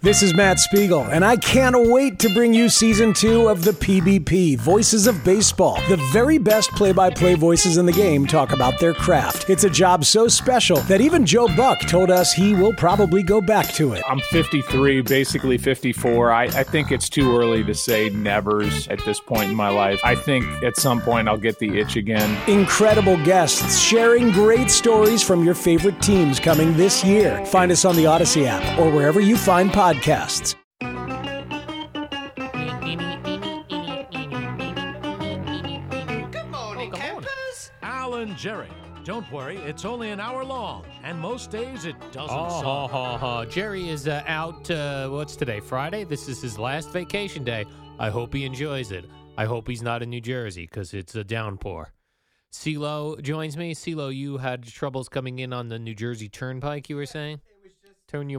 This is Matt Spiegel, and I can't wait to bring you Season 2 of the PBP, Voices of Baseball. The very best play-by-play voices in the game talk about their craft. It's a job so special that even Joe Buck told us he will probably go back to it. I'm 53, basically 54. I think it's too early to say nevers at this point in my life. I think at some point I'll get the itch again. Incredible guests sharing great stories from your favorite teams coming this year. Find us on the Odyssey app or wherever you find podcasts. Good morning, campers. Alan Jerry. Don't worry, it's only an hour long, and most days it doesn't suck. Jerry is out, what's today, Friday? This is his last vacation day. I hope he enjoys it. I hope he's not in New Jersey, because it's a downpour. CeeLo joins me. CeeLo, you had troubles coming in on the New Jersey Turnpike, you were saying? It was just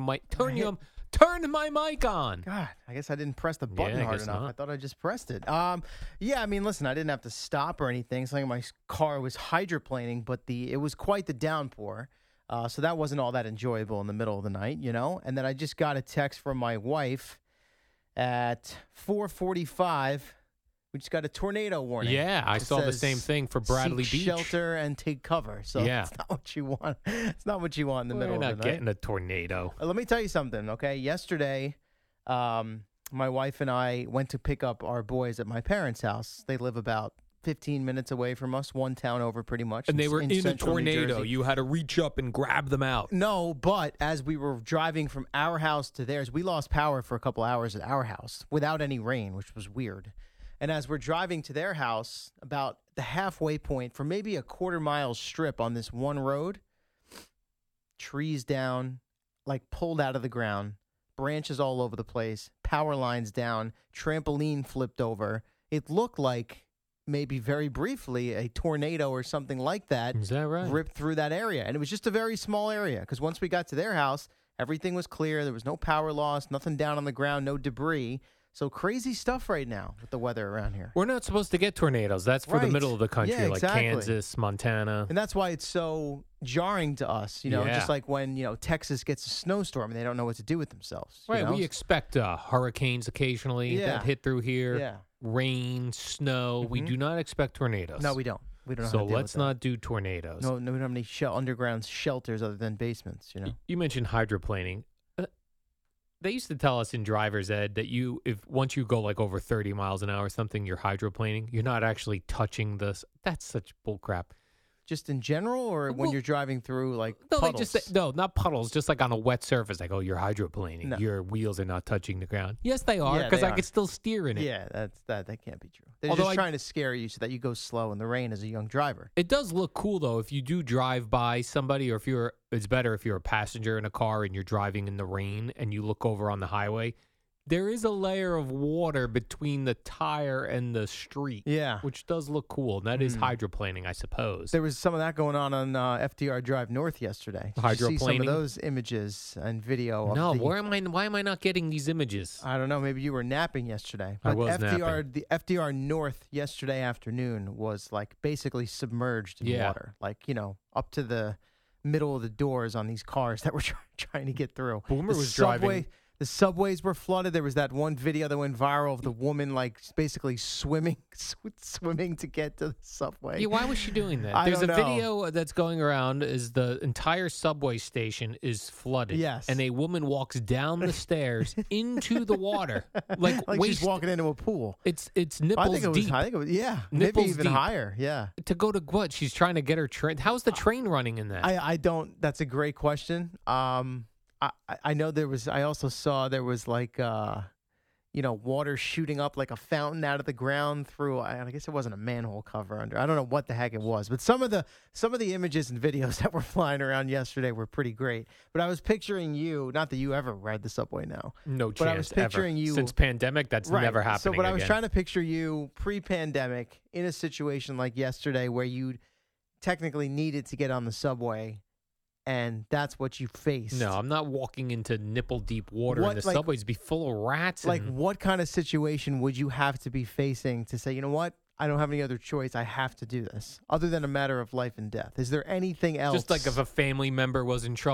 Turn my mic on. God, I guess I didn't press the button Yeah, I hard guess enough. not. I thought I just pressed it. Yeah, I mean, listen, I didn't have to stop or anything. It's like my car was hydroplaning, but it was quite the downpour. So that wasn't all that enjoyable in the middle of the night, you know? And then I just got a text from my wife at 4:45. We just got a tornado warning. Yeah, I It saw the says, same thing for Bradley "Seek Beach. shelter and take cover." So Yeah. it's not what you want. It's not what you want in the We're middle not of the night. getting a tornado. Let me tell you something, okay? Yesterday, my wife and I went to pick up our boys at my parents' house. They live about 15 minutes away from us, one town over pretty much. And they were in a central New tornado. Jersey. You had to reach up and grab them out. No, but as we were driving from our house to theirs, we lost power for a couple hours at our house without any rain, which was weird. And as we're driving to their house, about the halfway point for maybe a quarter-mile strip on this one road, trees down, like pulled out of the ground, branches all over the place, power lines down, trampoline flipped over. It looked like maybe very briefly a tornado or something like that Is that right? ripped through that area. And it was just a very small area because once we got to their house, everything was clear. There was no power loss, nothing down on the ground, no debris. So crazy stuff right now with the weather around here. We're not supposed to get tornadoes. That's for the Right. middle of the country, Yeah, like exactly. Kansas, Montana. And that's why it's so jarring to us, you know, Yeah. just like when, Texas gets a snowstorm and they don't know what to do with themselves. you Right, know? we expect hurricanes occasionally Yeah. that hit through here. Yeah. Rain, snow. We Mhm. do not expect tornadoes. No, we don't. We don't know So how to deal let's with that. not do tornadoes. No, we don't have any underground shelters other than basements, you know. You mentioned hydroplaning. They used to tell us in driver's ed that if once you go like over 30 miles an hour or something, you're hydroplaning. You're not actually touching this. That's such bull crap. Just in general, or when Well, you're driving through like No, puddles? they just say, no, not puddles. Just like on a wet surface, like, oh, you're hydroplaning. No. Your wheels are not touching the ground. Yes, they are, Yeah, because they I are. could still steer in it. Yeah, that can't be true. They're Although just I- trying to scare you so that you go slow in the rain as a young driver. It does look cool though if you do drive by somebody, or it's better if you're a passenger in a car and you're driving in the rain and you look over on the highway. There is a layer of water between the tire and the street, Yeah. which does look cool. And that is hydroplaning, I suppose. There was some of that going on FDR Drive North yesterday. Did you see some of Hydroplaning? those images and video? Of No, the, why am I not getting these images? I don't know. Maybe you were napping yesterday. I But was FDR, napping. the FDR North yesterday afternoon was like basically submerged in Yeah. water, like up to the middle of the doors on these cars that were trying to get through. Boomer The was subway, driving. The subways were flooded. There was that one video that went viral of the woman like basically swimming to get to the subway. Yeah, why was she doing that? I There's a don't know. video that's going around is the entire subway station is flooded. Yes. And a woman walks down the stairs into the water. Like she's walking into a pool. It's I nipples think it was. deep. I think it was. Yeah, Nipples maybe even deep. higher. Yeah. To go to what? She's trying to get her train. How's the train running in that? I don't. That's a great question. I know there was. I also saw there was like water shooting up like a fountain out of the ground through. I guess it wasn't a manhole cover under. I don't know what the heck it was, but some of the images and videos that were flying around yesterday were pretty great. But I was picturing you. Not that you ever ride the subway now. No chance but I was picturing ever. you Since pandemic, that's Right. never happening So, but I was again. trying to picture you pre-pandemic in a situation like yesterday where you technically needed to get on the subway, and that's what you faced. No, I'm not walking into nipple deep water What, and the like- subways be full of rats. Like, and, what kind of situation would you have to be facing to say, you know what? I don't have any other choice. I have to do this, other than a matter of life and death. Is there anything else? just like if a family member was in trouble.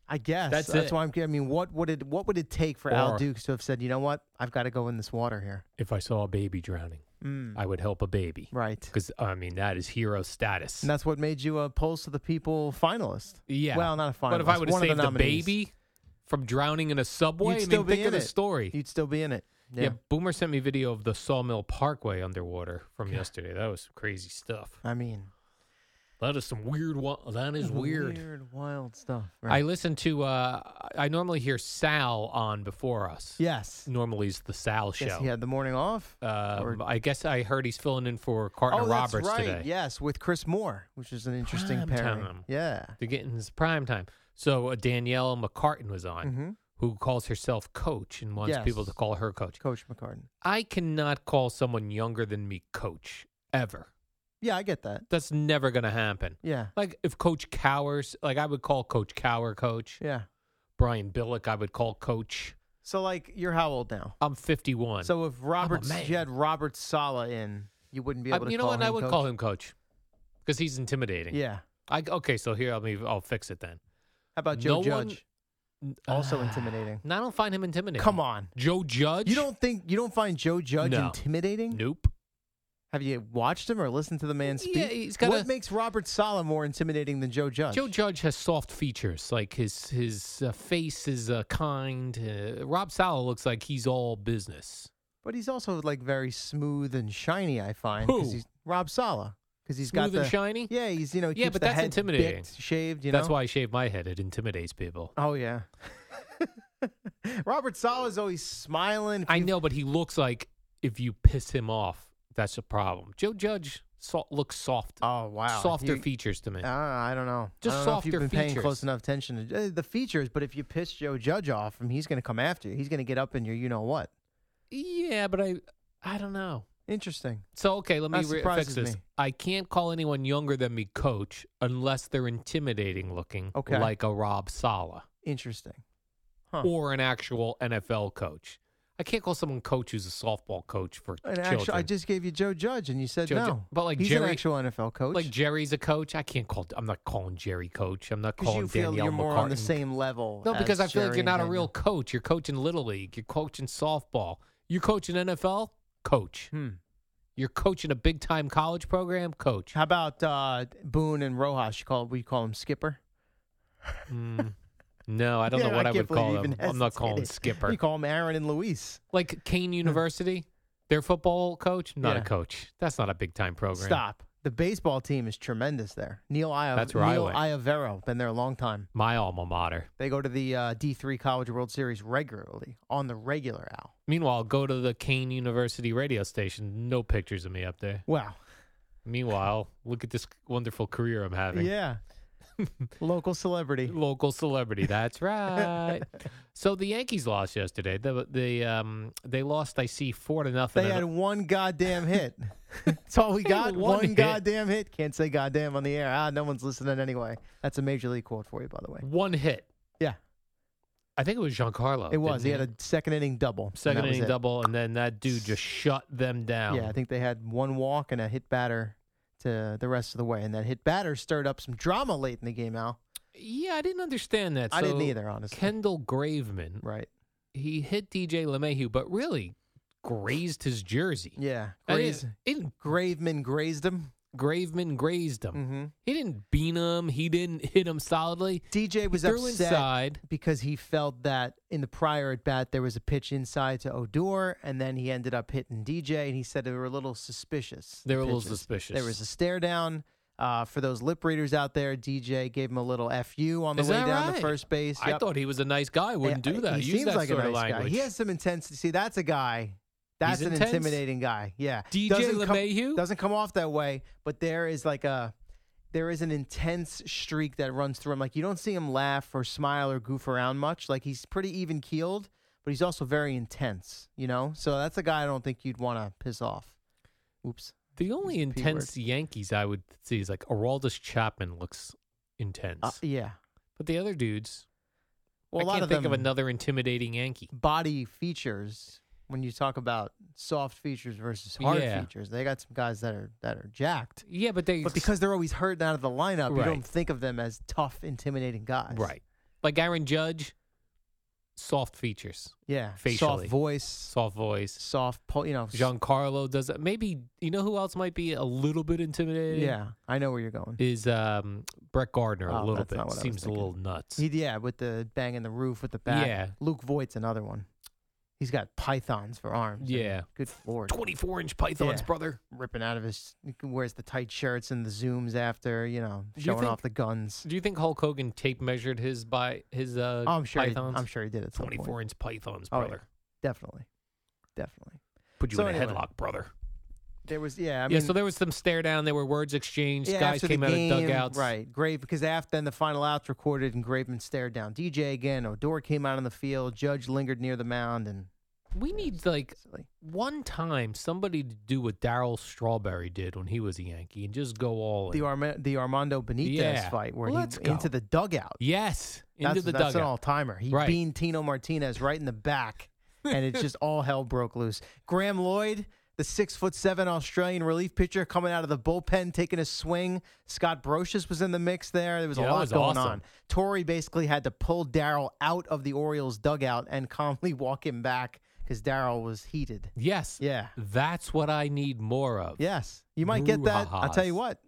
I guess That's that's it. why I'm. I mean, what would it take for Al Or- Dukes to have said, you know what, I've got to go in this water here? If I saw a baby drowning, I would help a baby. Right. Because, I mean, that is hero status. And that's what made you a Pulse of the People finalist. Yeah. Well, not a finalist. But if I would have one of saved the nominees. baby from drowning in a subway, You'd I still mean, be think in of the it. story. You'd still be in it. Yeah. Boomer sent me video of the Sawmill Parkway underwater from yesterday. That was crazy stuff. I mean, That is some weird. That is weird. Weird, wild stuff. I Right. listen to. I normally hear Sal on before us. Yes. Normally it's the Sal show. Yes, he had the morning off. or- I guess I heard he's filling in for Carter that's Roberts right. today. Yes, with Chris Moore, which is an interesting Prime pairing. time. Yeah. They're getting his prime time. So Danielle McCartan was on, Mm-hmm. who calls herself coach and wants Yes. people to call her coach. Coach McCartan. I cannot call someone younger than me coach ever. Yeah, I get that. That's never going to happen. Yeah. Like if Coach Cowers, like I would call Coach Cower coach. Yeah. Brian Billick, I would call coach. So, like, you're how old now? I'm 51. So, if man. you had Robert Sala in, you wouldn't be able to you know call what? him I would coach? call him coach because he's intimidating. Yeah. Okay, so here I'll fix it then. How about Joe No one- Judge? Also intimidating. No, I don't find him intimidating. Come on. Joe Judge? You don't find Joe Judge No. intimidating? Nope. Have you watched him or listened to the man speak? Yeah, he's got What a- makes Robert Sala more intimidating than Joe Judge? Joe Judge has soft features, like his face is kind. Rob Sala looks like he's all business. But he's also like very smooth and shiny, I find. Who? 'Cause he's Rob Sala. Because he's got Smooth and the shiny? Yeah, he's he Yeah, keeps but the that's head intimidating. bicked, shaved. That's why I shave my head. It intimidates people. Oh yeah. Robert Sala's always smiling. If I you- know, but he looks like if you piss him off, that's a problem. Joe Judge looks soft. Oh wow. Softer You- features to me. I don't know. Just I don't know if you've softer been paying features. close enough attention to the features, but if you piss Joe Judge off, he's going to come after you. He's going to get up in your, you know what? Yeah, but I don't know. Interesting. So okay, let me That fix surprises this. me. I can't call anyone younger than me coach unless they're intimidating looking, Okay. like a Rob Sala Interesting. Huh. or an actual NFL coach. I can't call someone coach who's a softball coach for And children. actually, I just gave you Joe Judge, and you said Joe Ju- no. but like he's Jerry- an actual NFL coach. like Jerry's a coach. I can't call. I'm not calling Jerry coach. I'm not because calling you feel Danielle you're more McCartan. on the same level. No, because as I feel like Jerry you're not and a real Daniel. coach. You're coaching Little League. You're coaching softball. You coaching NFL? Coach. You're coaching a big time college program? Coach. How about Boone and Rojas? We call him Skipper. No, I don't Yeah, know what I can't would call believe you them. even I'm not calling hesitated. Skipper. You call him Aaron and Luis. Like Kane University, their football coach? Not Yeah. a coach. That's not a big time program. Stop. The baseball team is tremendous there. That's where I Neil went. Iavero, been there a long time. My alma mater. They go to the D3 College World Series regularly, on the regular, Al. Meanwhile, go to the Kane University radio station. No pictures of me up there. Wow. Meanwhile, look at this wonderful career I'm having. Yeah. Local celebrity. Local celebrity. That's right. So the Yankees lost yesterday. They lost. I see 4-0. They had one goddamn hit. That's all we They got. had one hit. Goddamn hit. Can't say goddamn on the air. No one's listening anyway. That's a major league quote for you, by the way. one hit. Yeah, I think it was Giancarlo. it was. He didn't had a second inning double. and second that was inning it. double, and then that dude just shut them down. Yeah, I think they had one walk and a hit batter to the rest of the way, and that hit batter stirred up some drama late in the game, Al. Yeah, I didn't understand that. I didn't So either, honestly. Kendall Graveman, Right. he hit DJ LeMahieu, but really grazed his jersey. Yeah. I didn't- Graveman grazed him. Graveman grazed him. Mm-hmm. He didn't beat him. He didn't hit him solidly. DJ was he threw upset inside. because he felt that in the prior at bat there was a pitch inside to Odor, and then he ended up hitting DJ, and he said they were a little suspicious. They were a little pitches. suspicious. There was a stare down. For those lip readers out there, DJ gave him a little FU on the Is way that down right? to first base. I Yep. thought he was a nice guy. Wouldn't do that. He Use seems that like sort a of nice language. guy. He has some intensity. See, that's a guy. That's He's an intense? intimidating guy. Yeah. DJ Doesn't LeMahieu? doesn't come off that way, but there is an intense streak that runs through him. Like you don't see him laugh or smile or goof around much. Like he's pretty even keeled, but he's also very intense. You know, so that's a guy I don't think you'd want to piss off. Oops. The only P intense Yankees I would see is like Aroldis Chapman looks intense. Yeah. But the other dudes, Well, I a lot can't of think them of another intimidating Yankee. body features. When you talk about soft features versus hard Yeah. features, they got some guys that are jacked. Yeah, but But because they're always hurt out of the lineup, you Right. don't think of them as tough, intimidating guys. right. Like Aaron Judge, soft features. Yeah. Facially. Soft voice. Soft, You know. Giancarlo does that. Maybe, you know who else might be a little bit intimidating? Yeah. I know where you're going. Is Brett Gardner a little that's bit. not what I was Seems a thinking. little nuts. Yeah, with the banging the roof with the back. Yeah. Luke Voigt's another one. He's got pythons for arms. Yeah. Good lord. 24-inch pythons, Yeah. brother. Ripping out of his, wears the tight shirts and the zooms after, Do you showing think- off the guns. Do you think Hulk Hogan tape measured his I'm sure. pythons? I'm sure he did at some point. 24-inch pythons, Oh, yeah. brother. Definitely. Put you So in a anyway. headlock, brother. There was, I mean, So there was some stare down. There were words exchanged. Guys after the came out of game, dugouts. right? Because then the final out's recorded and Graveman stared down DJ again. Odor came out on the field. Judge lingered near the mound and We need, silly. one time somebody to do what Darryl Strawberry did when he was a Yankee and just go all in. the Armando Benitez Yeah. fight where Let's he go. into the dugout. Yes. Into the that's dugout. an all timer. He Right. beaned Tino Martinez right in the back, and it's just all hell broke loose. Graham Lloyd, the 6'7" Australian relief pitcher, coming out of the bullpen, taking a swing. Scott Brocious was in the mix there. There was a Yeah, that lot was going awesome. on. Torrey basically had to pull Darryl out of the Orioles dugout and calmly walk him back because Darryl was heated. Yes. Yeah. That's what I need more of. Yes, you might get that. I'll tell you Brouhahas. what.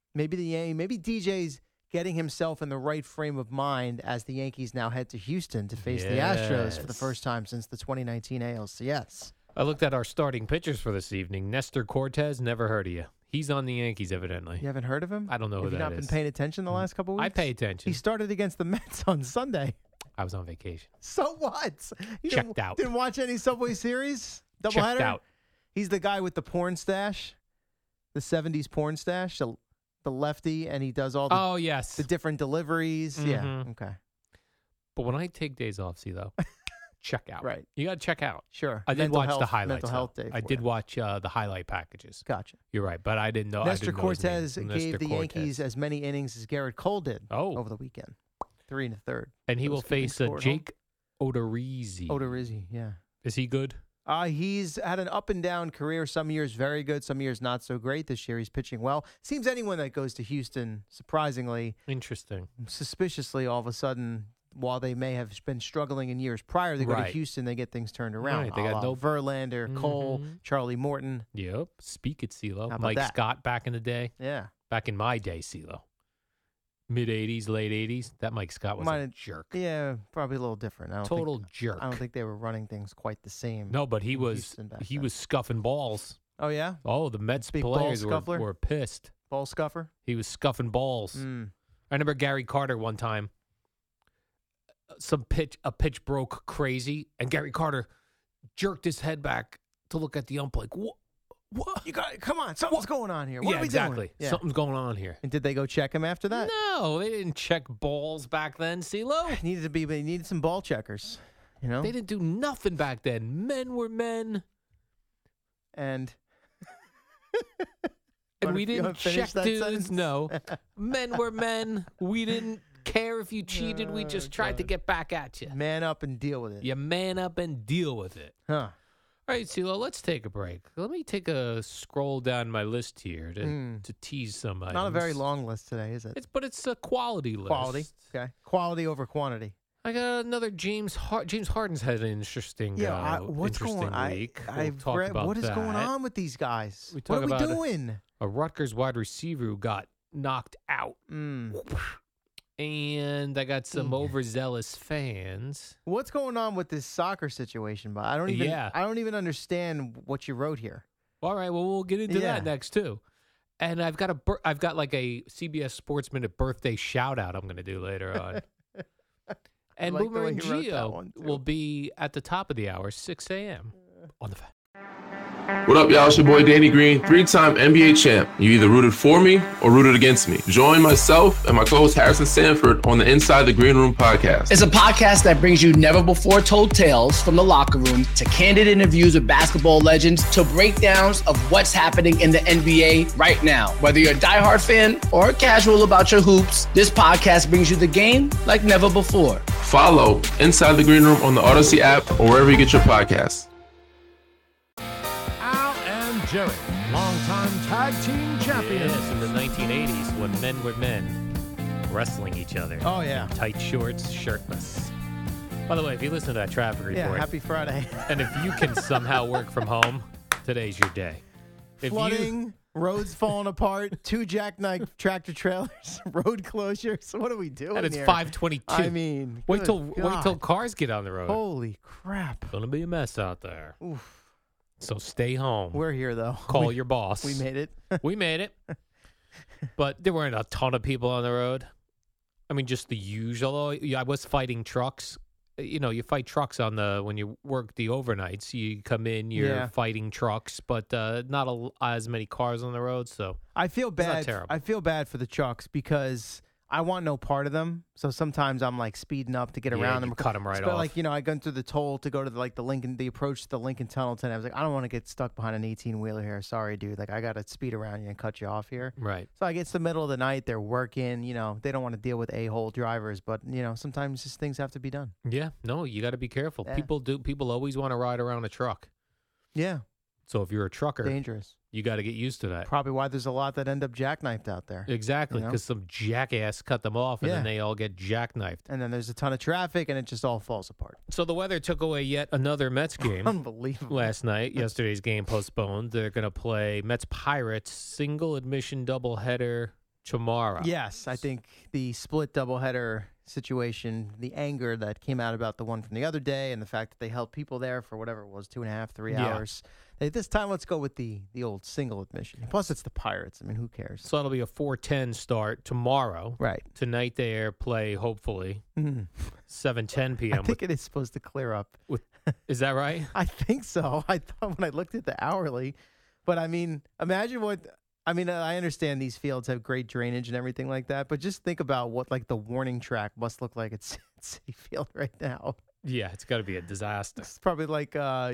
Maybe DJ's getting himself in the right frame of mind as the Yankees now head to Houston to face the Astros for the Yes. first time since the 2019 ALCS. I looked at our starting pitchers for this evening. Nestor Cortez, never heard of you. He's on the Yankees, evidently. You haven't heard of him? I don't know who Have you that not is. been paying attention the last couple of weeks? I pay attention. He started against the Mets on Sunday. I was on vacation. So what? You Checked out. Didn't watch any Subway Series? Doubleheader? Checked out. He's the guy with the porn stash, the 70s porn stash, the lefty, and he does all the, Oh, yes. the different deliveries. Yeah, Mhm. okay. But when I take days off, CeeLo, check out. Right. You got to check out. Sure. I did Mental watch health- the highlights. Mental health though. day. I for did you. watch the highlight packages. Gotcha. You're right, but I didn't know. Nestor I didn't know his name. Cortez Nestor gave the Cortez. Yankees as many innings as Garrett Cole did Oh. over the weekend. 3 1/3. And he Those will keeping face score at Jake Odorizzi. Odorizzi, yeah. Is he good? He's had an up and down career. Some years very good, some years not so great. This year he's pitching well. Seems anyone that goes to Houston, surprisingly, Interesting. suspiciously, all of a sudden, while they may have been struggling in years prior, they go to Right. Houston, they get things turned around. Right, they got A la no- Verlander, Cole, Mhm. Charlie Morton. Yep. Speak it, CeeLo. How about Mike that? Scott back in the day. Yeah. Back in my day, CeeLo. Mid-'80s, late 80s. That Mike Scott was a Might- jerk. Yeah, probably a little different. Total jerk. I don't think they were running things quite the same. No, but he in was Houston back he then. was scuffing balls. Oh, yeah? Oh, the Mets Big ball players scuffler? were pissed. Ball scuffer? He was scuffing balls. Mm. I remember Gary Carter one time. A pitch broke crazy, and Gary Carter jerked his head back to look at the ump like, what? What? You got Come on, something's going on here. What yeah, are we exactly. doing? Yeah. Something's going on here. And did they go check him after that? No, they didn't check balls back then, CeeLo. They needed some ball checkers, you know? They didn't do nothing back then. Men were men, And and Wanna- we you didn't wanna finish check that dudes. sentence? No, men were men. We didn't care if you cheated. We just tried to God. get back at you. man up and deal with it. You man up and deal with it. Huh. All right, CeeLo, let's take a break. Let me take a scroll down my list here to tease some items. Not a very long list today, is it? But it's a quality list. Quality. Okay. Quality over quantity. I got another James Harden's had an interesting, What's interesting going on? week. I've we'll talk read, about what is that. going on with these guys? We What talk are we about doing? A Rutgers wide receiver who got knocked out. Mm. And I got some overzealous fans. What's going on with this soccer situation? But I don't even understand what you wrote here. All right, well, we'll get into Yeah. that next too. And I've got like a CBS Sports Minute birthday shout out I'm going to do later on. And like the Boomer way and you wrote that Gio one, too. will be at the top of the hour, 6 a.m. on the Fan. What up, y'all? It's your boy Danny Green, 3-time NBA champ. You either rooted for me or rooted against me. Join myself and my co-host Harrison Sanford on the Inside the Green Room podcast. It's a podcast that brings you never before told tales from the locker room to candid interviews with basketball legends to breakdowns of what's happening in the NBA right now. Whether you're a diehard fan or casual about your hoops, this podcast brings you the game like never before. Follow Inside the Green Room on the Odyssey app or wherever you get your podcasts. Al and Jerry, longtime tag team champions. Yes, in the 1980s when men were men. wrestling each other. Oh, yeah. In tight shorts, shirtless. By the way, if you listen to that traffic report, Yeah, happy Friday. and if you can somehow work from home, today's your day. If Flooding, roads falling apart, 2 jackknife tractor trailers, road closures. What are we doing and it's here? 5:22. I mean, wait till God. cars get on the road. Holy crap. Gonna be a mess out there. Oof. So stay home. We're here, though. Call your boss. We made it. We made it. But there weren't a ton of people on the road. I mean, just the usual. I was fighting trucks. You know, you fight trucks when you work the overnights. You come in, you're fighting trucks, but not as many cars on the road. So I feel it's not bad. terrible. I feel bad for the trucks because I want no part of them. So sometimes I'm like speeding up to get around them. You cut them right but off. like, I gone through the toll to go to the approach to the Lincoln Tunnel today. I was like, I don't want to get stuck behind an 18-wheeler here. Sorry, dude. Like, I got to speed around you and cut you off here. Right. So I get to the middle of the night. They're working. They don't want to deal with a-hole drivers. But, sometimes just things have to be done. Yeah. No, you got to be careful. Yeah. People always want to ride around a truck. Yeah. So if you're a trucker, Dangerous. you got to get used to that. Probably why there's a lot that end up jackknifed out there. Exactly, because some jackass cut them off, and Yeah. then they all get jackknifed. And then there's a ton of traffic, and it just all falls apart. So the weather took away yet another Mets game Unbelievable. last night. Yesterday's game postponed. They're going to play Mets-Pirates single admission doubleheader tomorrow. Yes, I think the split doubleheader situation, the anger that came out about the one from the other day, and the fact that they held people there for whatever it was, 2.5, 3 Yeah. hours. This time, let's go with the old single admission. Plus, it's the Pirates. I mean, who cares? So it'll be a 4:10 start tomorrow. Right. Tonight they play, hopefully, Mhm. 7:10 p.m. I think it is supposed to clear up. Is that right? I think so. I thought when I looked at the hourly, but I mean, imagine what. I mean, I understand these fields have great drainage and everything like that, but just think about what like the warning track must look like at Citi Field right now. Yeah, it's got to be a disaster. It's probably like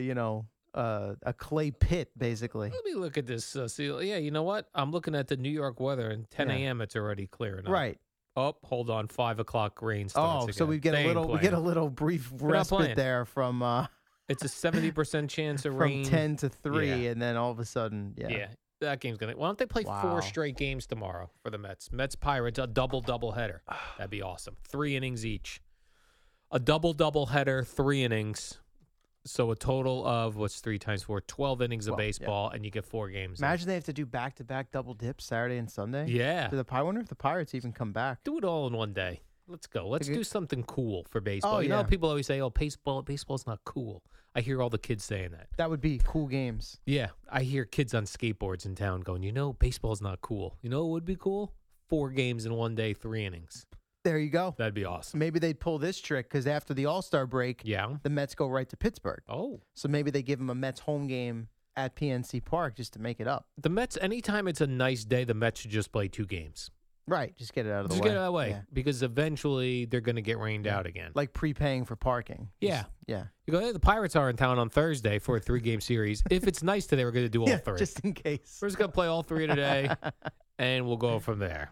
a clay pit, basically. Let me look at this. See, yeah, you know what? I'm looking at the New York weather, and 10 Yeah. a.m. it's already clearing up. Right. Oh, hold on. 5 o'clock rain starts Oh, again. so we get They ain't we get a playing. little brief not respite playing. there from It's a 70% chance of from rain. 10 to 3, Yeah. and then all of a sudden, Yeah, that game's gonna. Why don't they play Wow. 4 straight games tomorrow for the Mets? Mets Pirates, a double header. That'd be awesome. 3 innings each. A double header, 3 innings. So a total of what's 3 times 4? 12 innings of 12, yeah. baseball, and you get 4 games. Imagine they have to do back-to-back double dips Saturday and Sunday. Yeah. I wonder if the Pirates even come back. Do it all in one day. Let's go. Let's Okay. do something cool for baseball. Oh, You know, yeah. how people always say, "Oh, baseball's not cool." I hear all the kids saying that. That would be cool games. Yeah, I hear kids on skateboards in town going, baseball's not cool. You know what would be cool? 4 games in one day, 3 innings. There you go. That'd be awesome. Maybe they'd pull this trick because after the All-Star break, Yeah. the Mets go right to Pittsburgh. Oh. So maybe they give them a Mets home game at PNC Park just to make it up. The Mets, anytime it's a nice day, the Mets should just play 2 games. Right. Just get it out of the Just way. get it out of the way Yeah. because eventually they're going to get rained out again. Like prepaying for parking. Yeah. Yeah. You go, hey, the Pirates are in town on Thursday for a 3-game series. If it's nice today, we're going to do all Yeah, 3. just in case. We're just going to play all 3 today, and we'll go from there.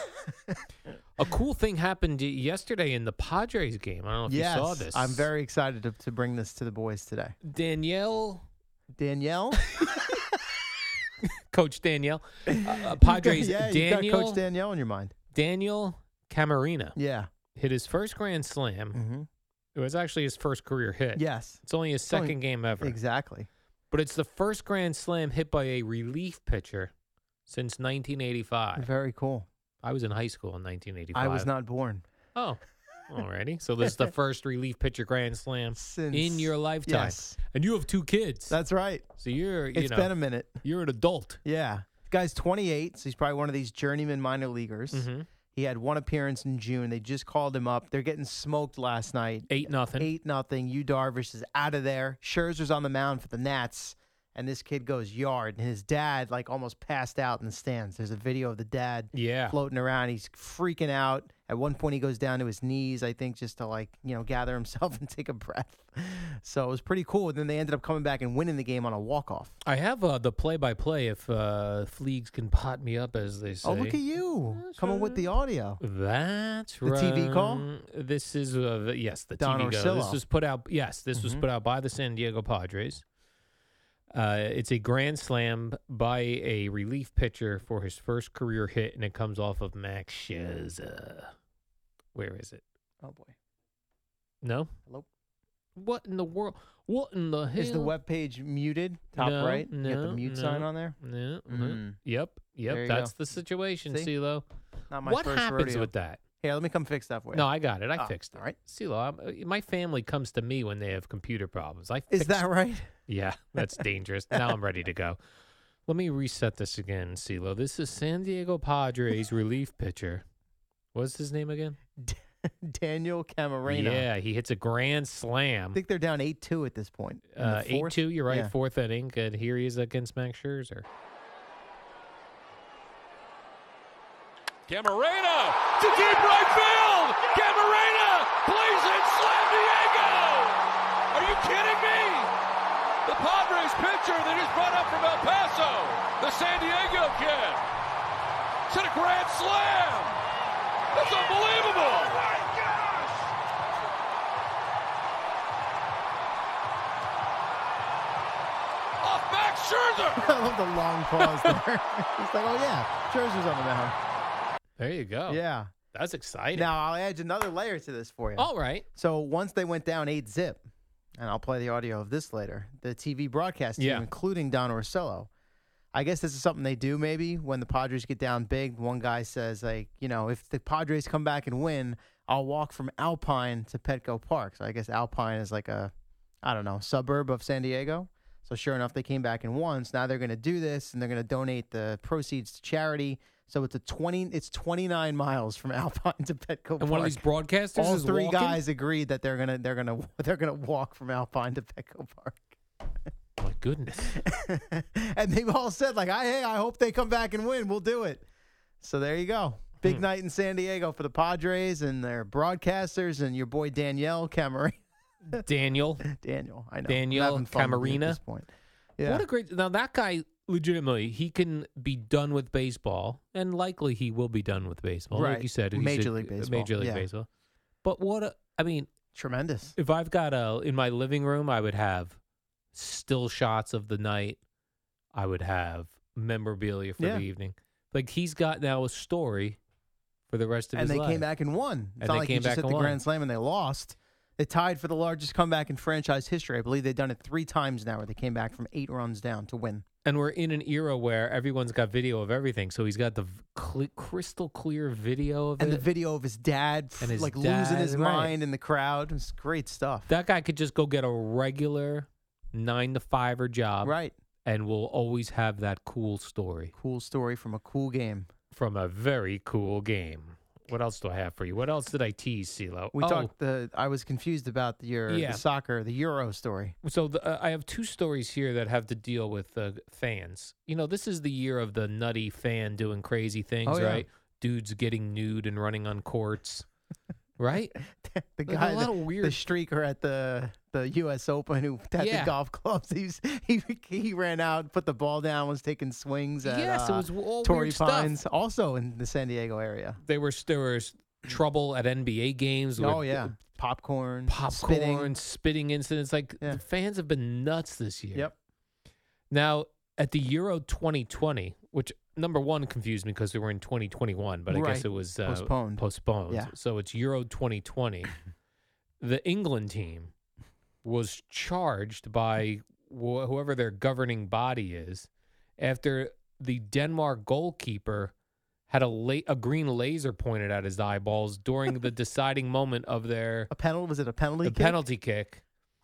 A cool thing happened yesterday in the Padres game. I don't know if Yes, you saw this. I'm very excited to bring this to the boys today. Danielle, Coach Danielle, Padres. Yeah, you got Daniel, Coach Danielle in your mind. Daniel Camarena Yeah. hit his first grand slam. Mm-hmm. It was actually his first career hit. Yes. It's only his second game ever. Exactly. But it's the first grand slam hit by a relief pitcher since 1985. Very cool. I was in high school in 1985. I was not born. Oh, alrighty. So this is the first relief pitcher grand slam Since, in your lifetime. Yes. And you have 2 kids. That's right. So you're, It's been a minute. you're an adult. Yeah. The guy's 28, so he's probably one of these journeyman minor leaguers. Mm-hmm. He had one appearance in June. They just called him up. They're getting smoked last night. 8-0. 8-0. Yu Darvish is out of there. Scherzer's on the mound for the Nats, and this kid goes yard. And his dad, almost passed out in the stands. There's a video of the dad Yeah. floating around. He's freaking out. At one point, he goes down to his knees, I think, just to, gather himself and take a breath. So it was pretty cool. And then they ended up coming back and winning the game on a walk-off. I have the play-by-play if Fleegs can pot me up, as they say. Oh, look at you. Coming with the audio. That's The right. TV call? This is, yes, the Don TV call. Orsillo. This was put out, this was put out by the San Diego Padres. It's a grand slam by a relief pitcher for his first career hit, and it comes off of Max Scherzer. Where is it? Oh boy. No. Hello. What in the world? What in the hell? Is the web page muted? Top No, right. You got the no, mute no. sign on there. No. Mm. Yep. There you That's go. the situation, See? CeeLo. Not my What first happens rodeo. with that? Here, let me come fix that for you. No, I got it. I Oh, fixed it. all right. CeeLo, my family comes to me when they have computer problems. Is fixed that right? Yeah, that's dangerous. Now I'm ready to go. Let me reset this again, CeeLo. This is San Diego Padres relief pitcher. What's his name again? Daniel Camarena. Yeah, he hits a grand I slam. think they're down 8-2 at this point. In the fourth? 8-2, you're right, Yeah. fourth inning. And here he is against Max Scherzer. Camarena to deep right field. Camarena plays it. Slam Diego. Are you kidding me? The Padres pitcher that is brought up from El Paso, the San Diego kid, hit a grand slam. That's unbelievable. Oh my gosh! Off Max Scherzer. I love the long pause there. He's like, oh, yeah, Scherzer's on the mound. There you go. Yeah. That's exciting. Now, I'll add another layer to this for you. All right. So once they went down 8-0, and I'll play the audio of this later, the TV broadcast team, Yeah. including Don Orsillo, I guess this is something they do maybe when the Padres get down big. One guy says, like, you know, if the Padres come back and win, I'll walk from Alpine to Petco Park. So I guess Alpine is like a, I don't know, suburb of San Diego. So sure enough, they came back and won. So now they're going to do this, and they're going to donate the proceeds to charity. So it's 29 miles from Alpine to Petco Park. And one of these broadcasters All is three walking? guys agreed that they're gonna walk from Alpine to Petco Park. My goodness. And they've all said, like, hey, I hope they come back and win. We'll do it. So there you go. Big night in San Diego for the Padres and their broadcasters and your boy Daniel Camarena. Daniel. Daniel, I know. Daniel I'm having fun with you Camarena. at this point. Yeah. What a great. Now, that guy, legitimately, he can be done with baseball, and likely he will be done with baseball. Right. Like you said, he's Major League Baseball. Major League Yeah. Baseball. But I mean, Tremendous. if I've got in my living room, I would have still shots of the night. I would have memorabilia for Yeah. the evening. Like, he's got now a story for the rest of And his they life. came back and won. It's And not they like came you just back hit and the won. Grand Slam and they lost. They tied for the largest comeback in franchise history. I believe they've done it 3 times now where they came back from 8 runs down to win. And we're in an era where everyone's got video of everything. So he's got the crystal clear video of And it. the video of his dad, And his like dad, losing his right. mind in the crowd. It was great stuff. That guy could just go get a regular 9-to-5 job. Right. And we'll always have that cool story Cool story from a cool game. from a very cool game. What else do I have for you? What else did I tease, CeeLo? We talked. I was confused about Yeah. the soccer, the Euro story. So I have 2 stories here that have to deal with fans. You know, this is the year of the nutty fan doing crazy things, Oh, yeah. right? Dudes getting nude and running on courts, right? The Like guy, a lot of the weird. streaker at the U.S. Open who had Yeah. the golf clubs. He ran out, put the ball down, was taking swings at Yes, it was all Torrey weird stuff. Pines, also in the San Diego area. There was trouble at NBA games. Oh with yeah, popcorn, spitting incidents. Like, Yeah. the fans have been nuts this year. Yep. Now, at the Euro 2020, which number one confused me because we were in 2021, but I guess Right. it was Postponed. Yeah. So it's Euro 2020. The England team was charged by whoever their governing body is after the Denmark goalkeeper had a green laser pointed at his eyeballs during the deciding moment of their Was it a penalty? kick? penalty kick.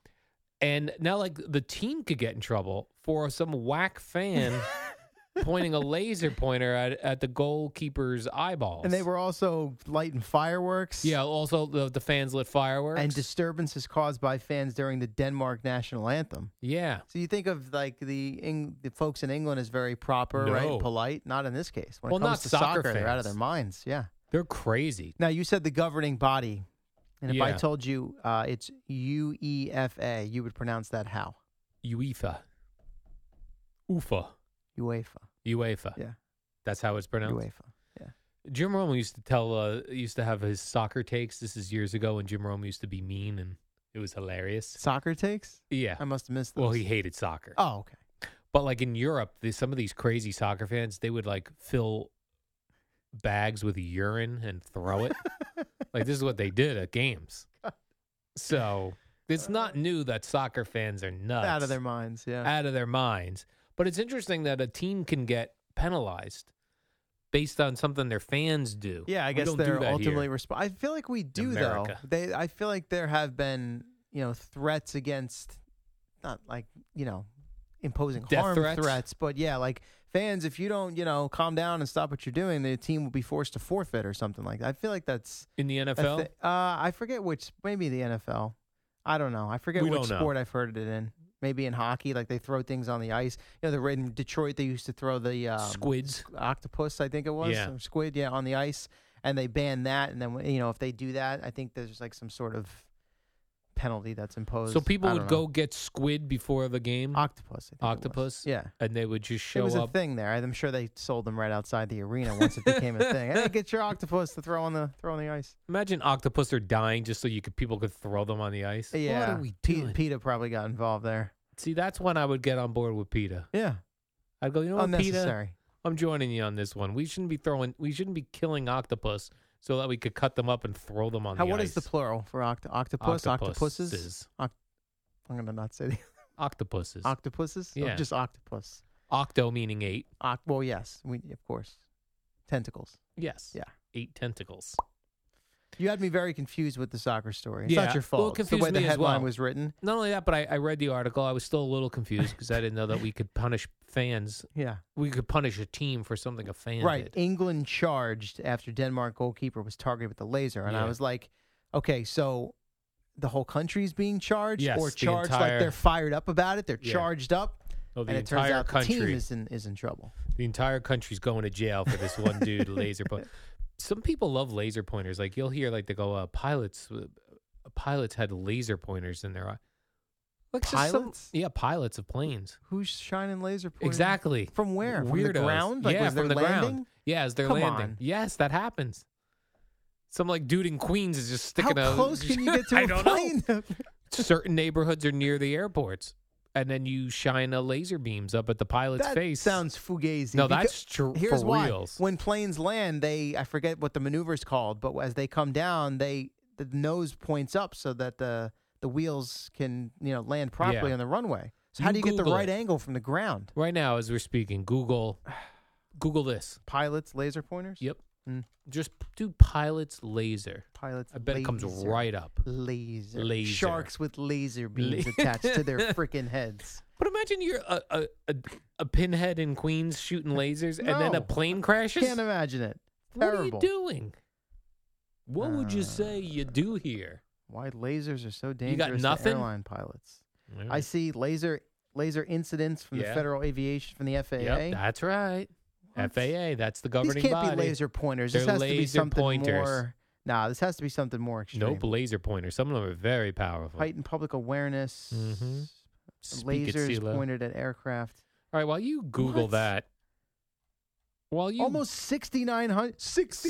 And now, like, the team could get in trouble for some whack fan pointing a laser pointer at the goalkeeper's eyeballs. And they were also lighting fireworks. Yeah, also the fans lit fireworks. And disturbances caused by fans during the Denmark national anthem. Yeah. So you think of like the folks in England as very proper, No. right? Polite. Not in this case. When Well, it comes not to soccer they're out of fans. their minds. Yeah. They're crazy. Now you said the governing body, and if I Yeah. told you it's UEFA, you would pronounce that how? UEFA. UEFA. Yeah. That's how it's pronounced. UEFA. Yeah. Jim Rome used to have his soccer takes. This is years ago when Jim Rome used to be mean, and it was hilarious. Soccer takes? Yeah. I must have missed those. Well, he hated soccer. Oh, okay. But like in Europe, some of these crazy soccer fans, they would like fill bags with urine and throw it. Like, this is what they did at games. So it's not new that soccer fans are nuts. Out of their minds, yeah. Out of their minds. But it's interesting that a team can get penalized based on something their fans do. Yeah, I We guess don't do they're that ultimately here. responsible. I feel like we do, America. though. I feel like there have been, threats against, not like, imposing Death harm threats? but yeah, like fans, if you don't, calm down and stop what you're doing, the team will be forced to forfeit or something like that. I feel like that's In the a NFL? I forget which, maybe the NFL. I don't know. I forget We which don't know. sport I've heard it in. Maybe in hockey, like they throw things on the ice. In Detroit, they used to throw the Squids. octopus, I think it was, Yeah. or squid, on the ice, and they banned that. And then, if they do that, I think there's like some sort of penalty that's imposed. So people I would don't go know. get squid before the game? Octopus. I think it was. Octopus? Yeah. And they would just show It was a up. thing there. I'm sure they sold them right outside the arena once it became a thing. Hey, get your octopus to throw on the ice. Imagine octopus are dying just so people could throw them on the ice. Yeah. What are we doing? PETA probably got involved there. See, that's when I would get on board with PETA. Yeah. I'd go, you know what, PETA? Unnecessary. I'm joining you on this one. We shouldn't be killing octopus so that we could cut them up and throw them on the ice. What is the plural for octopus? Octopuses? Octopuses. I'm going to not say the Octopuses. octopuses? Or Yeah. just octopus? Octo meaning 8. Well, yes. Of course. Tentacles. Yes. Yeah. 8 tentacles. You had me very confused with the soccer story. It's Yeah. not your Well, fault. it It's the way confused the me as headline well. was written. Not only that, but I read the article. I was still a little confused because I didn't know that we could punish fans. Yeah. We could punish a team for something a fan Right. did. England charged after Denmark goalkeeper was targeted with a laser. And I Yeah. was like, okay, so the whole country's being charged? Yes, or the charged like entire- they're fired up about it? They're Yeah. charged up? Oh, the and it turns entire out country. the team is in trouble. The entire country's going to jail for this one dude laser point. Some people love laser pointers. Like you'll hear, like they go, pilots had laser pointers in their eye. Like just Pilots? pilots of planes. Who's shining laser pointers? Exactly. From where? From Weirdos. the ground? Like, yeah, was from there the landing? ground. Yeah, as they're Come landing. on. Yes, that happens. Some like dude in Queens is just sticking How a. close can you get to I a don't plane? know. Certain neighborhoods are near the airports, and then you shine a laser beams up at the pilot's That face. sounds fugazi. No, because- that's true. Here's for why. reals. When planes land, I forget what the maneuver's called, but as they come down, the nose points up so that the wheels can land properly Yeah. on the runway. So You how do you get the Google right it. angle from the ground? Right now, as we're speaking, Google this. Pilots, laser pointers? Yep. Mm. Just do pilots laser. Pilots, I bet it comes laser. right up. Laser. Laser. Sharks with laser beams attached to their freaking heads. But imagine you're a pinhead in Queens shooting lasers, and then a No. plane crashes. Can't imagine it. What Terrible. are you doing? What would you say you do here? Why lasers are so got dangerous nothing? to airline pilots. All I right. see laser incidents from the Yeah. Federal Aviation, from the FAA. Yep, that's right. What? FAA, that's the These governing can't body. be laser pointers. They're This has to be laser something pointers. more. Nah, this has to be something more extreme. Nope, laser pointers. Some of them are very powerful. Heightened public awareness. Mhm. Speak it, Lasers CeeLo. pointed at aircraft. All right, while you Google What? that, while you Almost 6,900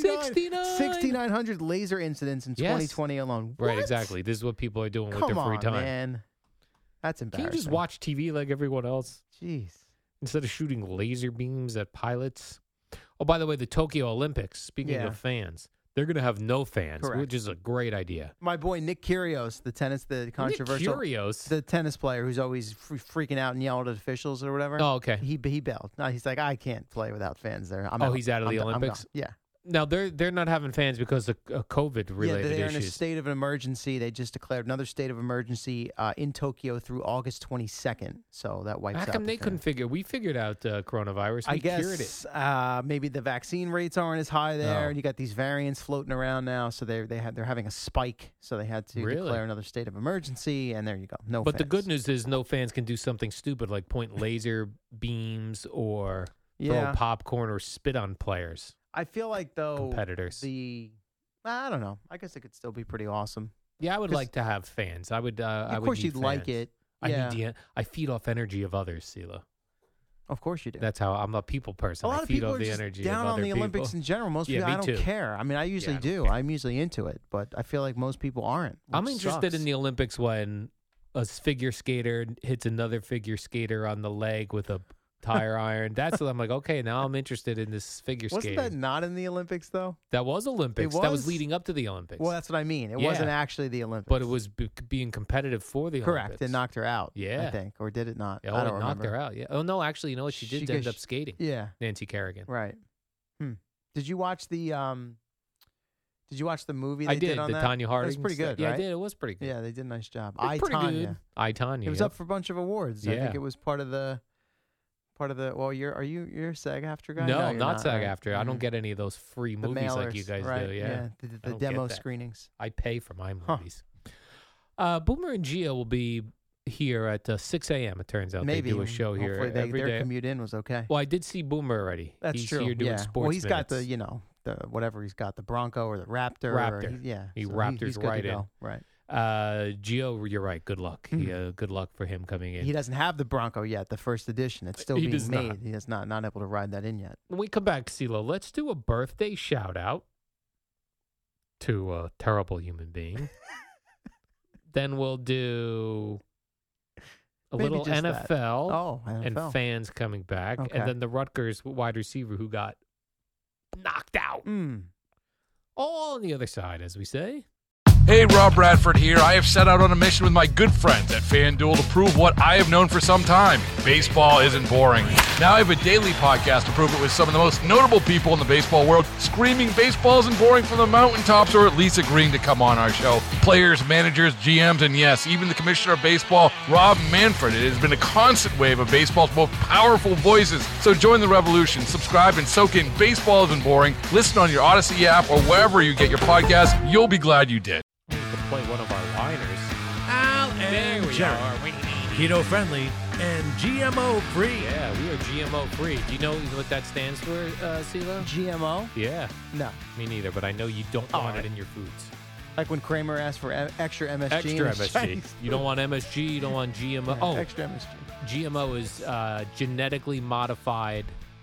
6,900 laser incidents in Yes. 2020 alone. right, What? exactly. This is what people are doing Come with their free on, time. man. That's Can't embarrassing. you just watch TV like everyone else Jeez. instead of shooting laser beams at pilots? Oh, by the way, the Tokyo Olympics, speaking Yeah. of fans, they're going to have no fans, Correct. which is a great idea. My boy Nick Kyrgios, the controversial, Nick Kyrgios? the tennis player who's always freaking out and yelling at officials or whatever. Oh, okay. He bailed. No, he's like, I can't play without fans there. I'm Oh, out. he's out of I'm the done. I'm Olympics? gone. Yeah. Now, they're not having fans because of COVID-related they're in a issues. state of emergency. They just declared another state of emergency in Tokyo through August 22nd. So that wipes How out. come the they fans. couldn't figure? We figured out coronavirus. We I cured it. guess maybe the vaccine rates aren't as high there, Oh. and you got these variants floating around now. So they're having a spike. So they had to Really? declare another state of emergency, and there you go. No. But the fans. good news is no fans can do something stupid like point laser beams or Yeah. throw popcorn or spit on players, I feel like though competitors. I don't know. I guess it could still be pretty awesome. Yeah, I would 'Cause- like to have fans. I would. I Of would course, need you'd like fans. it. I Yeah. need I feed off energy of others, Sila. Of course you do. That's how I'm a people person. A lot I of feed people off are the just energy down of on other the Olympics people. in general. Most Yeah, people, me I don't too. care. I mean, I usually I don't do. care. I'm usually into it, but I feel like most people aren't. I'm which interested sucks. in the Olympics when a figure skater hits another figure skater on the leg with a tire iron. That's what I'm like, okay, now I'm interested in this figure Wasn't skating. that not in the Olympics, though? That was Olympics. It That was was? leading up to the Olympics. Well, that's what I mean. It Yeah. wasn't actually the Olympics. But it was being competitive for the correct. Olympics. It knocked her out, Yeah. I think. Or did it not? Oh, I it don't knocked remember. her out. Yeah. Oh no, actually, you know what? She did end up skating. Yeah. Nancy Kerrigan. Right. Did you watch the movie they I did. on The that? Tanya Harding. It was pretty good, Yeah, right? I did. It was pretty good. Yeah, they did a nice job. It was pretty Tanya. good. I, Tanya. It was yep. up for a bunch of awards. I Yeah. think it was part of the. Well, you're a SAG-AFTRA guy? No, you're not SAG-AFTRA. I don't Mhm. get any of those free The movies like mailers, you guys right? do. Yeah. The I don't demo get that. screenings. I pay for my Huh. movies. Boomer and Gio will be here at 6 a.m. It turns out Maybe they do a show here hopefully every their day. commute in was okay. Well, I did see Boomer already. That's he's true. here doing yeah. sports Well, he's got minutes. the whatever he's got, the Bronco or the Raptor. Raptor. He so Raptors he's good right to in. go. Right. Gio, you're right. Good luck. Good luck for him coming in. He doesn't have the Bronco yet, the first edition. It's still He being does made. not. He is not able to ride that in yet. When we come back, CeeLo, let's do a birthday shout out to a terrible human being. Then we'll do a Maybe little just that. NFL, Oh, and NFL. fans coming back, Okay. and then the Rutgers wide receiver who got knocked out. All on the other side, as we say. Hey, Rob Bradford here. I have set out on a mission with my good friends at FanDuel to prove what I have known for some time. Baseball isn't boring. Now I have a daily podcast to prove it with some of the most notable people in the baseball world, screaming baseball isn't boring from the mountaintops, or at least agreeing to come on our show. Players, managers, GMs, and yes, even the commissioner of baseball, Rob Manfred. It has been a constant wave of baseball's most powerful voices. So join the revolution. Subscribe and soak in Baseball Isn't Boring. Listen on your Odyssey app or wherever you get your podcasts. You'll be glad you did. We can play one of our liners. Al There and we Jerry. are. Keto friendly and GMO free. Yeah, we are GMO free. Do you know what that stands for, CeeLo? GMO? Yeah. No. Me neither, but I know you don't want it in your foods. Like when Kramer asked for extra MSG. Extra in his MSG. Chinese You don't want MSG, you don't want GMO. Yeah, Oh, extra MSG. GMO is genetically modified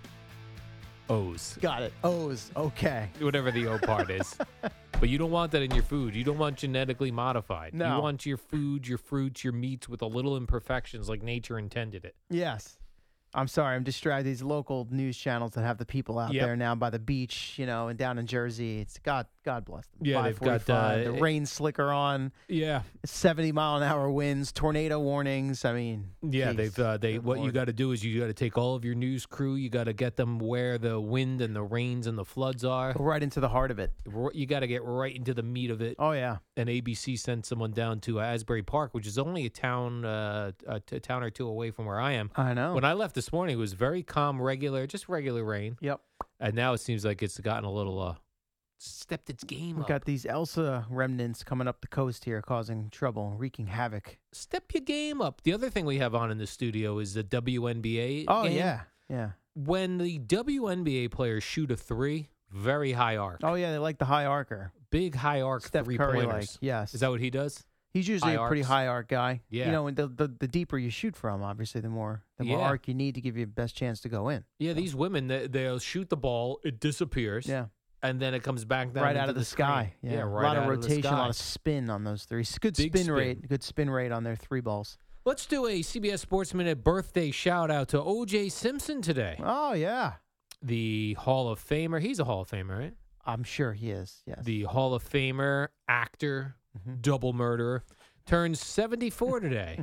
O's. Got it. O's. Okay. Whatever the O part is. But you don't want that in your food. You don't want genetically modified. No. You want your food, your fruits, your meats with a little imperfections like nature intended it. Yes. I'm sorry. I'm distracted. These local news channels that have the people out Yep. there now by the beach, and down in Jersey. It's God bless them. Yeah, they've got, 5:45, the rain slicker on. Yeah. 70-mile-an-hour winds, tornado warnings. I mean, Yeah, geez, they good what you Lord. got to do is you got to take all of your news crew, you got to get them where the wind and the rains and the floods are. Go right into the heart of it. You got to get right into the meat of it. Oh yeah. And ABC sent someone down to Asbury Park, which is only a town a town or two away from where I am. I know. When I left this morning, it was very calm, just regular rain. Yep. And now it seems like it's gotten a little stepped its game We've up. got these Elsa remnants coming up the coast here, causing trouble, wreaking havoc. Step your game up. The other thing we have on in the studio is the WNBA. Oh game. yeah. When the WNBA players shoot a three, very high arc. Oh yeah, they like the high arcer. Big high arc Steph three Curry, pointers. yes. Is that what he does? He's usually High a pretty arcs? high arc guy. Yeah. And the deeper you shoot from, obviously, the more Yeah. arc you need to give you the best chance to go in. Yeah, these women, they'll shoot the ball, it disappears. Yeah. And then it comes back down Right out into of the screen. sky. Yeah, a right lot of out the rotation, a sky. lot of spin on those threes. Good Big spin spin. rate. Good spin rate on their three balls. Let's do a CBS Sports Minute birthday shout out to O.J. Simpson today. Oh yeah. The Hall of Famer. He's a Hall of Famer, right? I'm sure he is. Yes. The Hall of Famer, actor, double murderer, turns 74 today.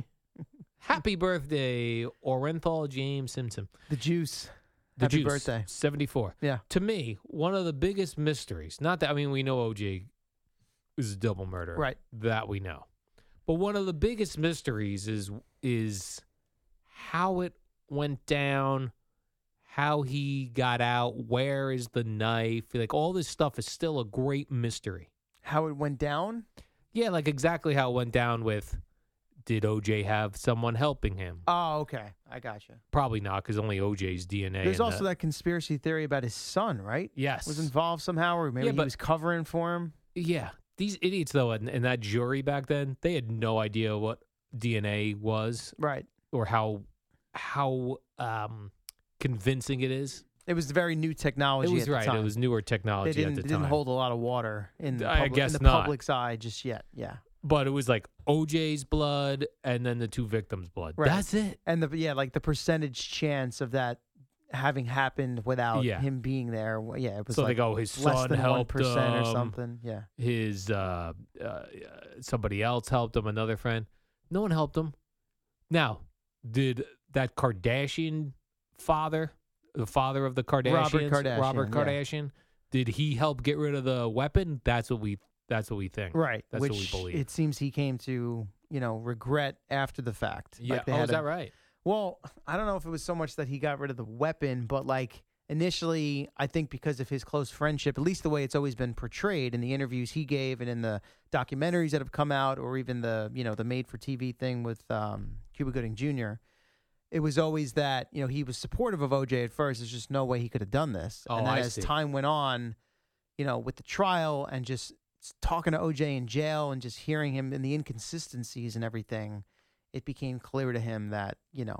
Happy birthday, Orenthal James Simpson. The juice. The Happy Juice, birthday. 74. Yeah. To me, one of the biggest mysteries, not that, we know O.J. is a double murderer. Right. That we know. But one of the biggest mysteries is how it went down, how he got out, where is the knife? Like, all this stuff is still a great mystery. How it went down? Yeah, like exactly how it went down with, did O.J. have someone helping him? Oh, okay. I got you. Probably not, because only O.J.'s DNA. There's in also the- that conspiracy theory about his son, right? Yes. Was involved somehow, or maybe Yeah, he but- was covering for him. Yeah. These idiots, though, in that jury back then, they had no idea what DNA was. Right. Or how convincing it is. It was very new technology. It was at the right. time. It was newer They technology didn't, at the it didn't time. hold a lot of water in the, I guess in the not. public's eye just yet. Yeah. But it was like OJ's blood and then the two victims' blood. Right. That's it. And the percentage chance of that having happened without him being there. Yeah, it was So like they go, his less son than helped 1% or him. something. Yeah. His somebody else helped him, another friend. No one helped him. Now, did that Kardashian father, the father of the Kardashians, Robert Kardashian, did he help get rid of the weapon? That's what we think. Right. That's Which what we believe. it seems he came to, regret after the fact. Yeah. Like they Oh, had is that right? Well, I don't know if it was so much that he got rid of the weapon, but like initially, I think because of his close friendship, at least the way it's always been portrayed in the interviews he gave and in the documentaries that have come out, or even the the made-for-TV thing with Cuba Gooding Jr., it was always that he was supportive of OJ at first. There's just no way he could have done this. Oh, and then I as see. time went on, with the trial and just talking to OJ in jail and just hearing him and the inconsistencies and everything, it became clear to him that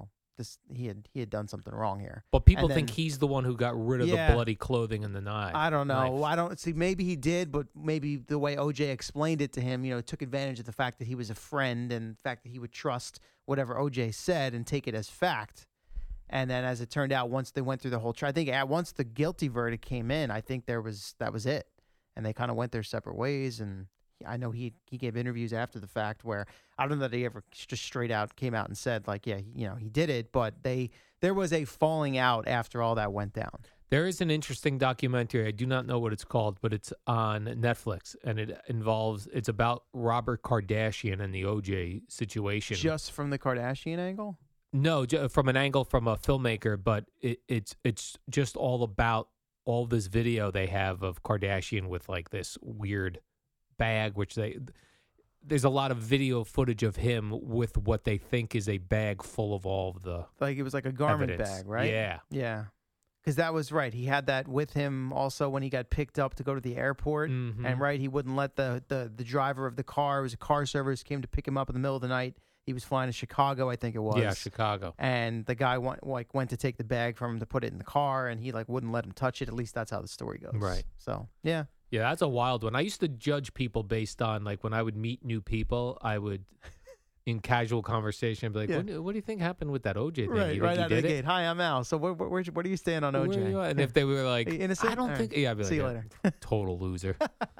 he had done something wrong here. But people And then- think he's the one who got rid of Yeah. the bloody clothing and the knife. I don't know. knife. I don't see. Maybe he did, but maybe the way OJ explained it to him, took advantage of the fact that he was a friend and the fact that he would trust whatever OJ said and take it as fact. And then, as it turned out, once they went through the whole trial, I think once the guilty verdict came in, I think that was it, and they kind of went their separate ways. And I know he gave interviews after the fact where I don't know that he ever just straight out came out and said like, yeah, he did it, but there was a falling out after all that went down. There is an interesting documentary. I do not know what it's called, but it's on Netflix, and it's about Robert Kardashian and the OJ situation. Just from the Kardashian angle? No, from an angle from a filmmaker, but it's just all about all this video they have of Kardashian with like this weird bag, which there's a lot of video footage of him with what they think is a bag full of all of the Like it was like a garment evidence. bag, right? Yeah. Yeah. Because that was right. He had that with him also when he got picked up to go to the airport. Mhm. And right, he wouldn't let the driver of the car, it was a car service, came to pick him up in the middle of the night. He was flying to Chicago, I think it was. Yeah, Chicago. And the guy went to take the bag from him to put it in the car, and he wouldn't let him touch it. At least that's how the story goes. Right. So, yeah. Yeah, that's a wild one. I used to judge people based on like when I would meet new people, I would in casual conversation be like, Yeah. what do you think happened with that OJ thing? Right, You right think out he of the did it? gate. Hi, I'm Al. So where do you stand on Where OJ? are you at? And if they were like, Innocent? I don't All think, right. yeah, I'd be See like, you "Yeah, later. total loser.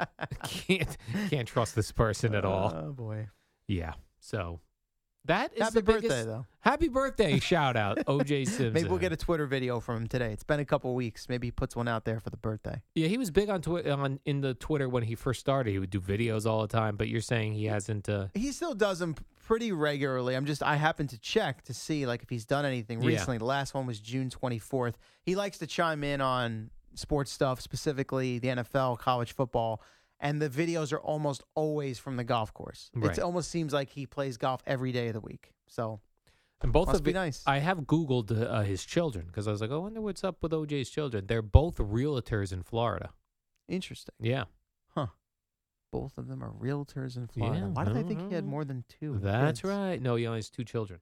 can't trust this person at all. Oh, boy. Yeah. So that is Happy the birthday, biggest, though. Happy birthday! Shout out OJ Simpson. Maybe we'll get a Twitter video from him today. It's been a couple weeks. Maybe he puts one out there for the birthday. Yeah, he was big on in the Twitter when he first started. He would do videos all the time. But you're saying he hasn't. He still does them pretty regularly. I happened to check to see like if he's done anything Yeah. recently. The last one was June 24th. He likes to chime in on sports stuff, specifically the NFL, college football, and the videos are almost always from the golf course. Right. It almost seems like he plays golf every day of the week. So And both must of be it- nice. I have Googled his children because I was like, I wonder what's up with OJ's children. They're both realtors in Florida. Interesting. Yeah. Both of them are realtors in Florida. Yeah, Why did I I don't think he had know. more than two? That's kids? right. No, he only has two children.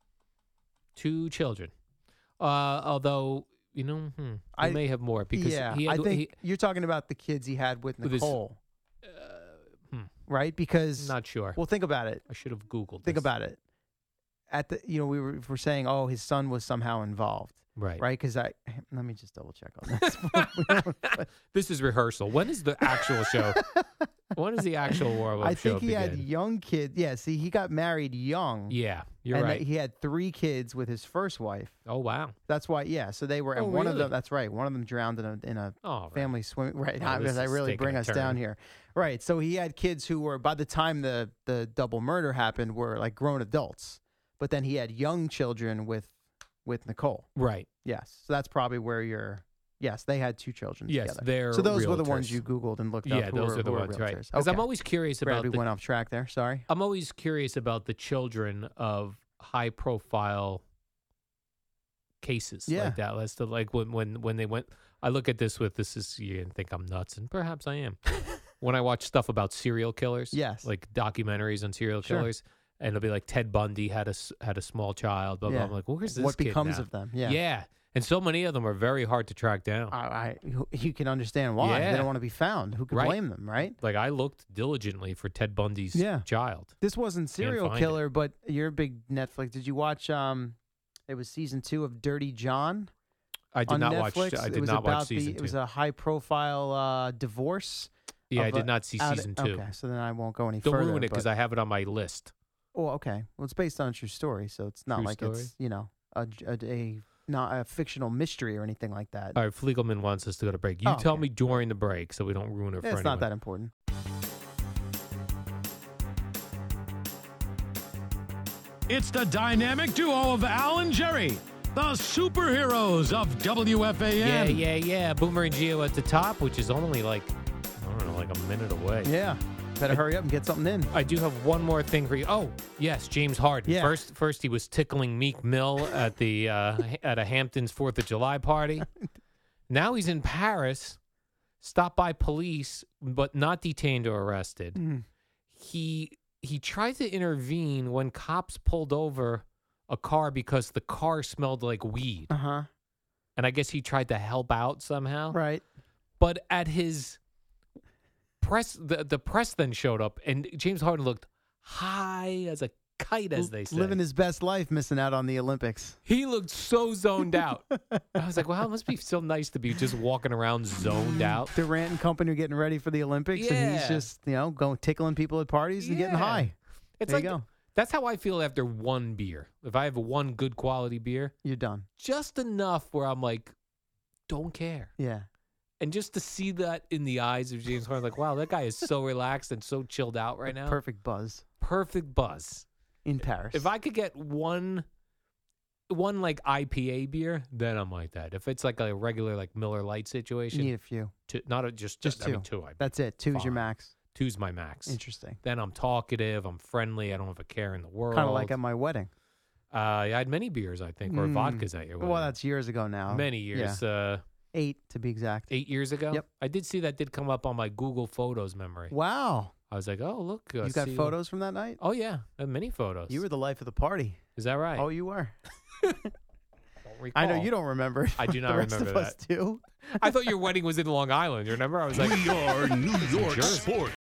Two children. Although, he may have more because yeah, he had, I think you're talking about the kids he had with With his- Nicole, right? Because not sure. well, think about it. I should have Googled Think this. about it. At the we were saying, oh, his son was somehow involved, Right. right? Because let me just double check on this. This is rehearsal. When is the actual show? When is the actual warm-up I show think he had begin? young kids. Yeah, see, he got married young. Yeah, you're and right. he had 3 kids with his first wife. Oh, wow. That's why. Yeah, so they were, and Oh, one of really? them. That's right. One of them drowned in a Oh, right. family swimming. Right, Oh, because this I is really taking bring a us turn. down here. Right. So he had kids who were, by the time the double murder happened, were like grown adults. But then he had young children with Nicole. Right. Yes. So that's probably where you're. Yes, they had 2 children Yes, together. they're So those were the realtors. ones you Googled and looked up. Yeah, who those were, are the who were ones, right? realtors. Because I'm Okay. always curious Brad, about we the, went off track there. Sorry. I'm always curious about the children of high-profile cases Yeah. like that. That's the like when they went. I look at this with this is you can think I'm nuts, and perhaps I am. When I watch stuff about serial killers, Yes. like documentaries on serial Sure. killers, and it'll be like Ted Bundy had a small child. Blah, blah. Yeah. I'm like, where's this What kid becomes now? of them? Yeah. Yeah. And so many of them are very hard to track down. You can understand why. Yeah. They don't want to be found. Who could Right. blame them, right? Like I looked diligently for Ted Bundy's child. This wasn't serial find killer, but you're a big Netflix. Did you watch? It was season 2 of Dirty John. I did on not Netflix. watch. I It did was not watch about season 2. It was a high-profile divorce. Yeah, I of did not see out- season 2. Okay, so then I won't go any Don't further. ruin it because but- I have it on my list. Oh, okay. Well, it's based on a true story, so it's not True like story? it's not a fictional mystery or anything like that. All right, Fliegelman wants us to go to break. You Oh, tell okay. me during the break so we don't ruin it for Yeah, it's anyone. not that important. It's the dynamic duo of Al and Jerry, the superheroes of WFAN. Yeah. Boomer and Gio at the top, which is only like, I don't know, like a minute away. Yeah. Better hurry up and get something in. I do have one more thing for you. Oh, yes, James Harden. Yeah. First he was tickling Meek Mill at the at a Hamptons 4th of July party. Now he's in Paris, stopped by police, but not detained or arrested. Mm. He tried to intervene when cops pulled over a car because the car smelled like weed. Uh-huh. And I guess he tried to help out somehow. Right. But at his press, the press then showed up, and James Harden looked high as a kite, as they say. Living his best life, missing out on the Olympics. He looked so zoned out. I was like, wow, it must be so nice to be just walking around zoned out. Durant and company are getting ready for the Olympics, and he's Yeah. just, going tickling people at parties and getting Yeah. high. It's there like, you go. That's how I feel after one beer. If I have one good quality beer, You're done. just enough where I'm like, don't care. Yeah. And just to see that in the eyes of James Harden, like, wow, that guy is so relaxed and so chilled out right now. Perfect buzz Perfect buzz. in Paris. If I could get one like IPA beer, then I'm like that. If it's like a regular like Miller Lite you situation, need a few. just Just I mean, two. two. That's it. Two's your Fine. max. Two's my max. Interesting. Then I'm talkative. I'm friendly. I don't have a care in the world. Kind of like at my wedding. I had many beers, I think, or vodkas at your wedding. Well, that's years ago now. many years. 8 to be exact. 8 years ago. Yep. I did see that did come up on my Google Photos memory. Wow. I was like, oh look, You got see- photos from that night? Oh yeah, I have many photos. You were the life of the party. Is that right? Oh, you were. Don't I know recall. you don't remember. I do not the rest remember of us that. do. I thought your wedding was in Long Island. You remember? I was like, We are New York Jersey. sports.